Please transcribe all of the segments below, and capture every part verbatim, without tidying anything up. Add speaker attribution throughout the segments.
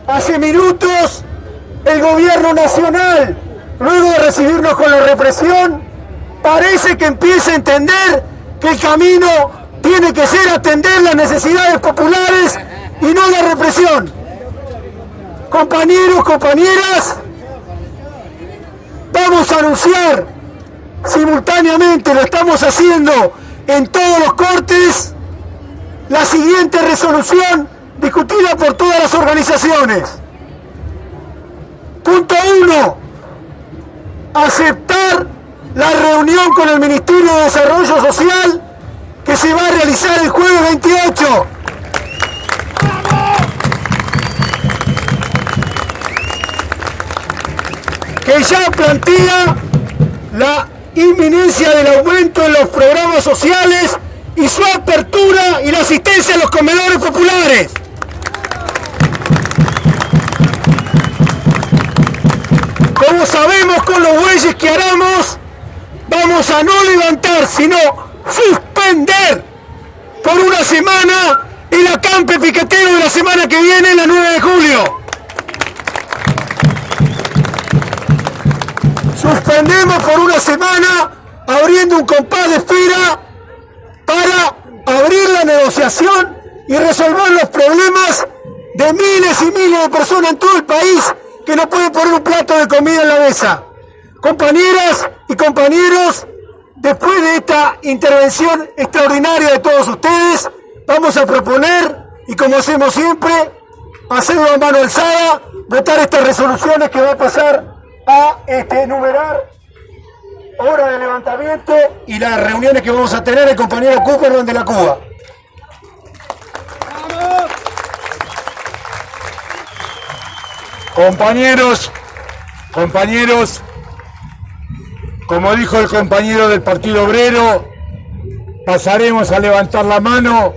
Speaker 1: Hace minutos el gobierno nacional, luego de recibirnos con la represión, parece que empieza a entender que el camino tiene que ser atender las necesidades populares y no la represión. Compañeros, compañeras, vamos a anunciar simultáneamente, lo estamos haciendo en todos los cortes, la siguiente resolución discutida por todas las organizaciones. Punto uno, aceptar la reunión con el Ministerio de Desarrollo Social que se va a realizar el jueves veintiocho. Que ya plantea la inminencia del aumento en los programas sociales y su apertura y la asistencia a los comedores populares. Como sabemos, con los bueyes que haramos, vamos a no levantar, sino suspender por una semana el acampe piquetero de la semana que viene, la nueve de julio. Suspendemos por una semana, abriendo un compás de espera para abrir la negociación y resolver los problemas de miles y miles de personas en todo el país que no pueden poner un plato de comida en la mesa. Compañeras y compañeros, después de esta intervención extraordinaria de todos ustedes, vamos a proponer, y como hacemos siempre, hacerlo a mano alzada, votar estas resoluciones que va a pasar a este, enumerar hora de levantamiento y las reuniones que vamos a tener el compañero Cooperman de la Cuba.
Speaker 2: Compañeros, compañeros, como dijo el compañero del Partido Obrero, pasaremos a levantar la mano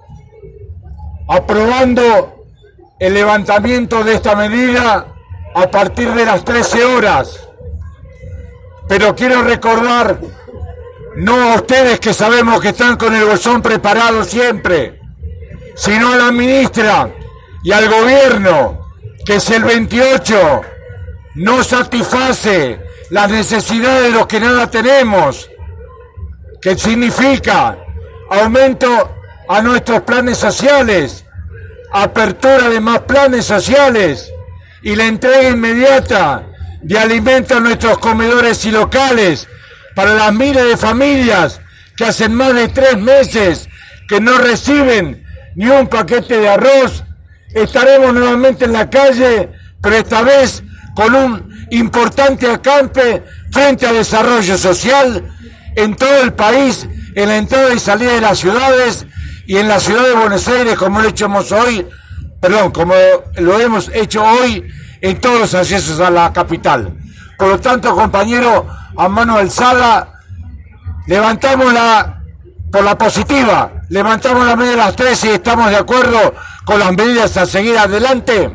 Speaker 2: aprobando el levantamiento de esta medida a partir de las trece horas. Pero quiero recordar, no a ustedes que sabemos que están con el bolsón preparado siempre, sino a la ministra y al gobierno, que si el veintiocho no satisface las necesidades de los que nada tenemos, que significa aumento a nuestros planes sociales, apertura de más planes sociales y la entrega inmediata de alimentos a nuestros comedores y locales para las miles de familias que hacen más de tres meses que no reciben ni un paquete de arroz. Estaremos nuevamente en la calle, pero esta vez con un importante acampe frente a desarrollo social en todo el país, en la entrada y salida de las ciudades y en la ciudad de Buenos Aires, como lo hemos hoy, perdón, como lo hemos hecho hoy en todos los accesos a la capital. Por lo tanto, compañero, a mano alzada, levantamos la, por la positiva, levantamos la medida de las trece y estamos de acuerdo con las medidas a seguir adelante.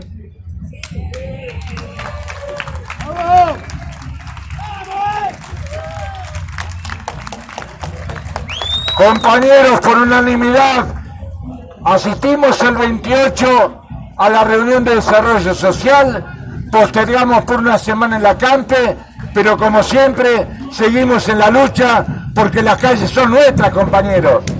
Speaker 2: Compañeros, por unanimidad, asistimos el veintiocho a la reunión de desarrollo social, postergamos por una semana en la campe, pero como siempre seguimos en la lucha porque las calles son nuestras, compañeros.